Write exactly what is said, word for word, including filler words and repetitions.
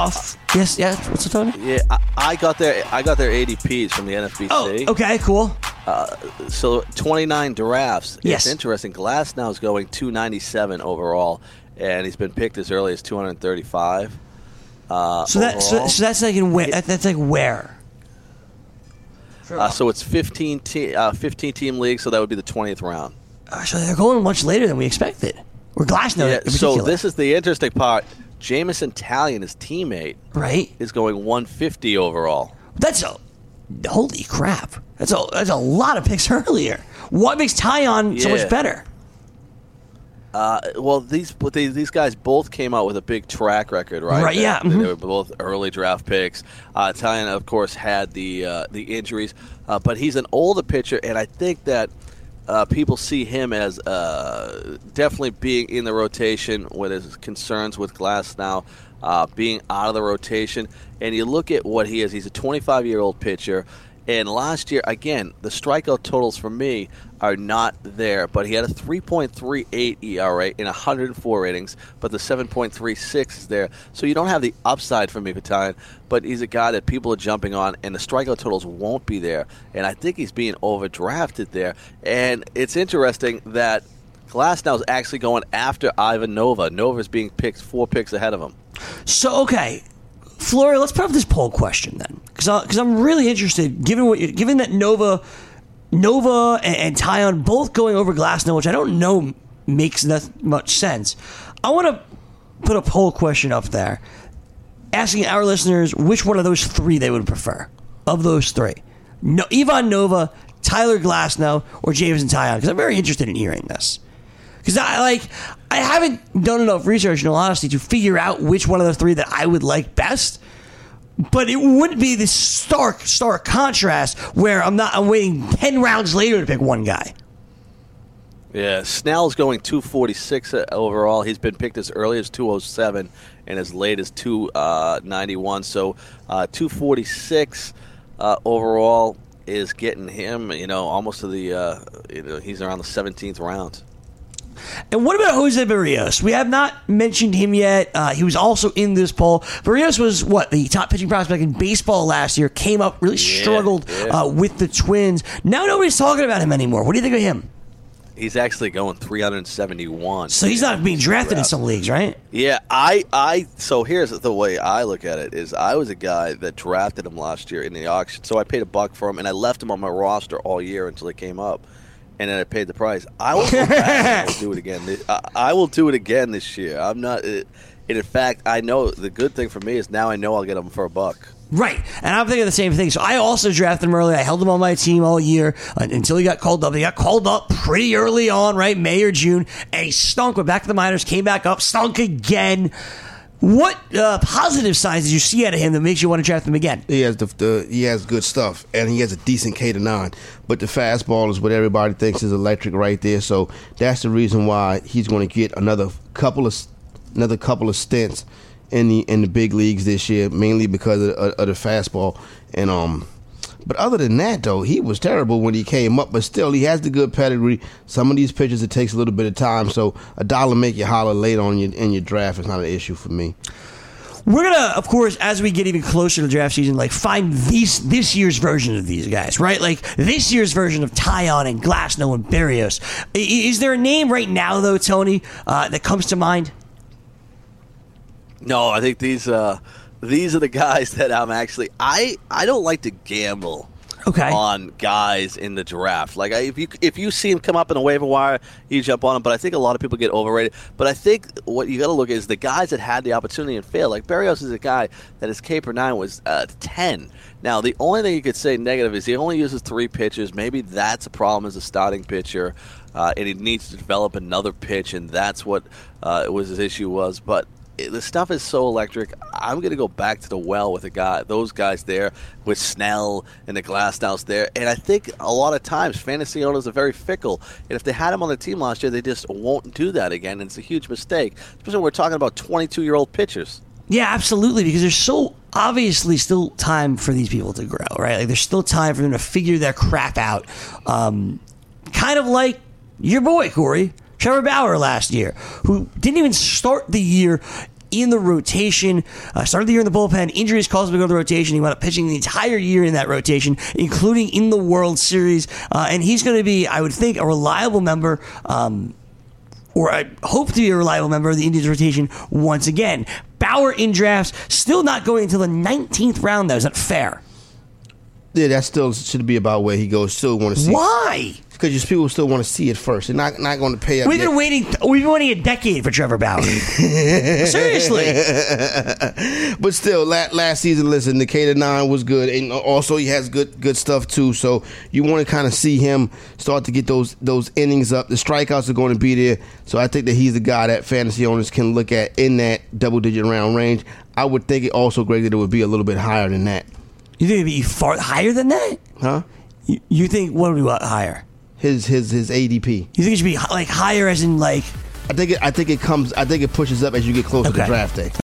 off. Yes, yeah. What's it, Tony? Yeah, I, I got their I got their A D Ps from the N F B C. Oh, okay, cool. Uh, so twenty-nine drafts. Yes. It's interesting. Glass now is going two ninety-seven overall, and he's been picked as early as two thirty-five. Uh, so that so, so that's like in where? That, that's like where? Uh, so it's fifteen, te- uh, fifteen team league, so that would be the twentieth round. Uh, so they're going much later than we expected. Or Glasnow Yeah, in particular. so this is the interesting part. Jamison Talion, his teammate, right, is going one fifty overall. That's a holy crap. That's a that's a lot of picks earlier. What makes Talion Yeah. so much better? Uh, well, these but they, these guys both came out with a big track record, right? Right, They- yeah, They, mhm. they were both early draft picks. Uh, Talion, of course, had the uh, the injuries, uh, but he's an older pitcher, and I think that uh, people see him as uh, definitely being in the rotation with his concerns with Glasnow uh, being out of the rotation. And you look at what he is. He's a twenty-five-year-old pitcher. And last year, again, the strikeout totals for me are not there. But he had a three point three eight E R A in one hundred four innings, but the seven point three six is there. So you don't have the upside for me, Patine, but he's a guy that people are jumping on, and the strikeout totals won't be there. And I think he's being overdrafted there. And it's interesting that Glasnow is actually going after Ivan Nova. Nova's being picked four picks ahead of him. So, okay. Flory, let's put up this poll question then, because I'm really interested. Given what, you, given that Nova, Nova and, and Talion both going over Glasnow, which I don't know makes that much sense. I want to put a poll question up there, asking our listeners which one of those three they would prefer. Of those three, no, Ivan Nova, Tyler Glasnow, or Jameson Talion, because I'm very interested in hearing this. Because I like, I haven't done enough research, in all honesty, to figure out which one of the three that I would like best. But it wouldn't be this stark, stark contrast where I'm not. I'm waiting ten rounds later to pick one guy. Yeah, Snell's going two forty-six overall. He's been picked as early as two oh seven and as late as two ninety-one. So uh, two forty-six uh, overall is getting him, you know, almost to the. Uh, you know, he's around the seventeenth round. And what about Jose Barrios? We have not mentioned him yet. Uh, he was also in this poll. Barrios was, what, the top pitching prospect in baseball last year, came up, really Yeah, struggled yeah. uh, with the Twins. Now nobody's talking about him anymore. What do you think of him? He's actually going three seventy-one. So he's not being drafted in some leagues, right? Yeah, I, I. So here's the way I look at it: is I was a guy that drafted him last year in the auction, so I paid a buck for him, and I left him on my roster all year until he came up, and then I paid the price. I will go back and I'll do it again. This- I, I will do it again this year. I'm not. It, and in fact, I know the good thing for me is now I know I'll get him for a buck. Right, and I'm thinking the same thing. So I also drafted him early. I held him on my team all year uh, until he got called up. He got called up pretty early on, right, May or June, and he stunk. Went back to the minors, came back up, stunk again. What uh, positive signs did you see out of him that makes you want to draft him again? He has the, the he has good stuff, and he has a decent K to nine. But the fastball is what everybody thinks is electric right there. So that's the reason why he's going to get another couple of another couple of stints in the in the big leagues this year, mainly because of, of, of the fastball. And um, but other than that, though, he was terrible when he came up. But still, he has the good pedigree. Some of these pitchers, it takes a little bit of time. So a dollar make you holler late on your in your draft is not an issue for me. We're gonna, of course, as we get even closer to the draft season, like find these this year's version of these guys, right? Like this year's version of Talion and Glasnow and Barrios. I- Is there a name right now, though, Tony, uh, that comes to mind? No, I think these uh, these are the guys that I'm actually. I I don't like to gamble. Okay. On guys in the draft, like I, if you if you see him come up in a waiver wire, you jump on him. But I think a lot of people get overrated. But I think what you got to look at is the guys that had the opportunity and failed. Like Barrios is a guy that his K per nine was uh, ten. Now the only thing you could say negative is he only uses three pitches. Maybe that's a problem as a starting pitcher, uh, and he needs to develop another pitch, and that's what uh, was his issue was. But the stuff is so electric. I'm going to go back to the well with the guy, those guys there, with Snell and the Glasnows there. And I think a lot of times fantasy owners are very fickle. And if they had him on the team last year, they just won't do that again. And it's a huge mistake, especially when we're talking about twenty-two-year-old pitchers. Yeah, absolutely, because there's so obviously still time for these people to grow, right? Like there's still time for them to figure their crap out. Um, kind of like your boy, Corey, Trevor Bauer last year, who didn't even start the year in the rotation. Uh, started the year in the bullpen. Injuries caused him to go to the rotation. He wound up pitching the entire year in that rotation, including in the World Series. Uh, and he's going to be, I would think, a reliable member. Um, or I hope to be a reliable member of the Indians rotation once again. Bauer in drafts, still not going until the nineteenth round, though. Is that fair? Yeah, that still should be about where he goes. Still want to see. Why? Because just people still want to see it first. They're not not going to pay up. We've yet. been waiting. We've been waiting a decade for Trevor Bauer. Seriously. But still, last, last season, listen, the K to nine was good, and also he has good good stuff too. So you want to kind of see him start to get those those innings up. The strikeouts are going to be there. So I think that he's the guy that fantasy owners can look at in that double digit round range. I would think it also, Greg, that it would be a little bit higher than that. You think it'd be far higher than that? Huh? You, you think what would be what, higher? His his his A D P. You think it should be like higher as in like? I think it. I think it comes. I think it pushes up as you get closer Okay. to draft day.